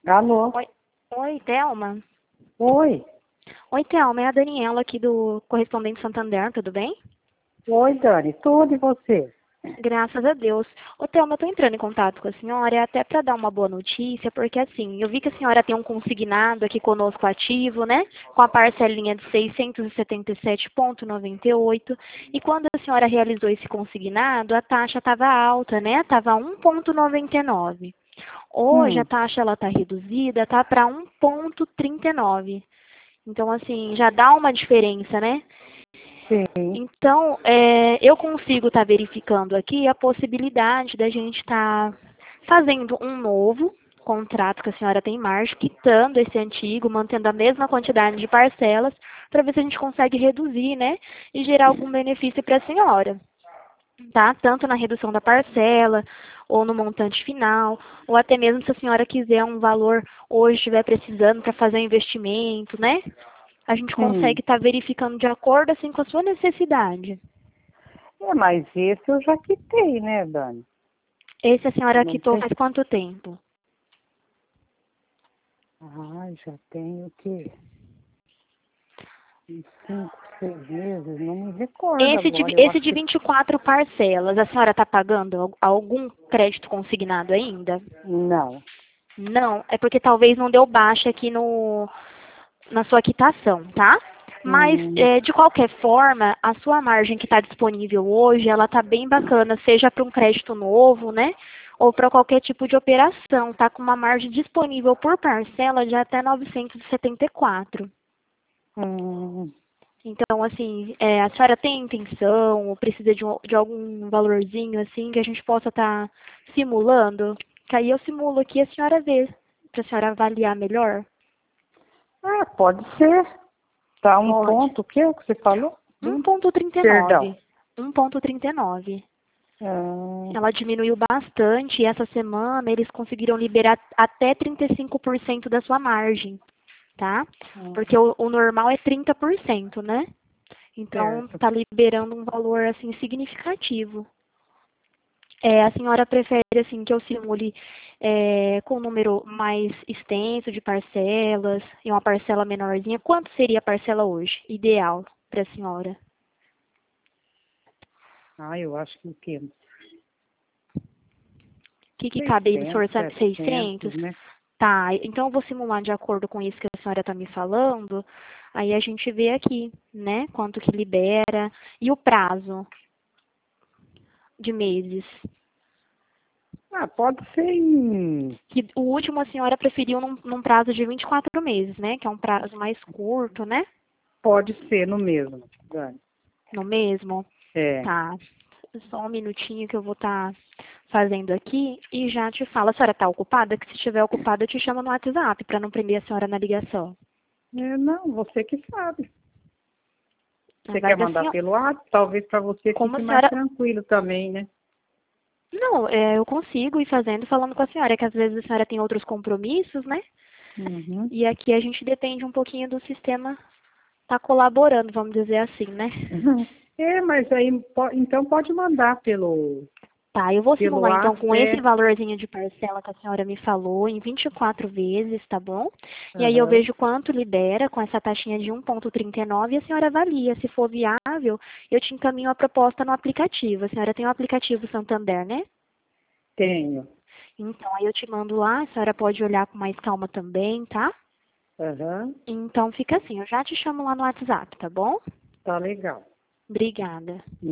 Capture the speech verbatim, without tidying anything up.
Alô? Oi, oi, Thelma. Oi. Oi, Thelma, é a Daniela aqui do Correspondente Santander, tudo bem? Oi, Dani. Tudo e você? Graças a Deus. Ô, Thelma, eu tô entrando em contato com a senhora, é até para dar uma boa notícia, porque assim, eu vi que a senhora tem um consignado aqui conosco ativo, né? Com a parcelinha de seiscentos e setenta e sete reais e noventa e oito centavos. E quando a senhora realizou esse consignado, a taxa estava alta, né? Estava um real e noventa e nove centavos. Hoje a Hum, taxa ela tá reduzida, tá para um real e trinta e nove centavos. Então, assim, já dá uma diferença, né? sim. Então, é, eu consigo estar verificando aqui a possibilidade da gente estar fazendo um novo contrato que a senhora tem em março, quitando esse antigo, mantendo a mesma quantidade de parcelas, para ver se a gente consegue reduzir, né? E gerar algum benefício para a senhora, tá? Tanto na redução da parcela, ou no montante final, ou até mesmo se a senhora quiser um valor hoje estiver precisando para fazer um investimento, né? A gente Hum. consegue estar verificando de acordo assim com a sua necessidade. É, mas esse eu já quitei, né, Dani? Esse a senhora Não quitou tem. faz quanto tempo? Ah, já tenho o quê? Uns cinco, seis meses, não me recordo Esse de, agora. Eu esse acho de que vinte e quatro parcelas, a senhora está pagando al- algum crédito consignado ainda? não. Não, é porque talvez não deu baixa aqui no, na sua quitação, tá? Mas, Hum, é, de qualquer forma, a sua margem que está disponível hoje, ela está bem bacana, seja para um crédito novo, né? Ou para qualquer tipo de operação, tá com uma margem disponível por parcela de até novecentos e setenta e quatro. hum. Então, assim, é, a senhora tem intenção ou precisa de, um- de algum valorzinho, assim, que a gente possa estar simulando? Que aí eu simulo aqui e a senhora vê, para a senhora avaliar melhor. Ah, pode ser. Tá um Pode. ponto. O que é que você falou? um Hum, ponto trinta e Perdão. nove. um ponto trinta e nove. Ah, Ela diminuiu bastante e essa semana eles conseguiram liberar até trinta e cinco por cento da sua margem, tá? Porque ah, o, o normal é trinta por cento, né? Então, certo. tá liberando um valor, assim, significativo. É, a senhora prefere, assim, que eu simule é, com um número mais extenso de parcelas e uma parcela menorzinha? Quanto seria a parcela hoje, ideal para a senhora? Ah, eu acho que o quê? O que, que cabe aí no seu seiscentos, orçamento? setecentos, seiscentos? né? Tá, então eu vou simular de acordo com isso que a senhora está me falando. Aí a gente vê aqui, né, quanto que libera e o prazo de meses. Ah, pode ser em... Que o último a senhora preferiu num, num prazo de vinte e quatro meses, né, que é um prazo mais curto, né? Pode ser no mesmo, Dani. No mesmo? É. Tá. Só um minutinho que eu vou estar fazendo aqui e já te falo. A senhora está ocupada? Que se estiver ocupada eu te chamo no WhatsApp para não prender a senhora na ligação. É, não, você que sabe. Você Vai quer da mandar senhora. pelo WhatsApp? Talvez para você Como a fique mais senhora. tranquilo também, né? Não, é, eu consigo ir fazendo, falando com a senhora, que às vezes a senhora tem outros compromissos, né? Uhum. E aqui a gente depende um pouquinho do sistema tá colaborando, vamos dizer assim, né? É, mas aí, po- então pode mandar pelo, Tá, eu vou pelo simular então WhatsApp. com esse É. valorzinho de parcela que a senhora me falou, em vinte e quatro vezes, tá bom? E aí eu Aham. vejo quanto libera com essa taxinha de um ponto trinta e nove e a senhora avalia. Se for viável, eu te encaminho a proposta no aplicativo. A senhora tem o aplicativo Santander, né? Tenho. Então aí eu te mando lá, a senhora pode olhar com mais calma também, tá? Aham. Então fica assim, eu já te chamo lá no WhatsApp, tá bom? Tá legal. Obrigada.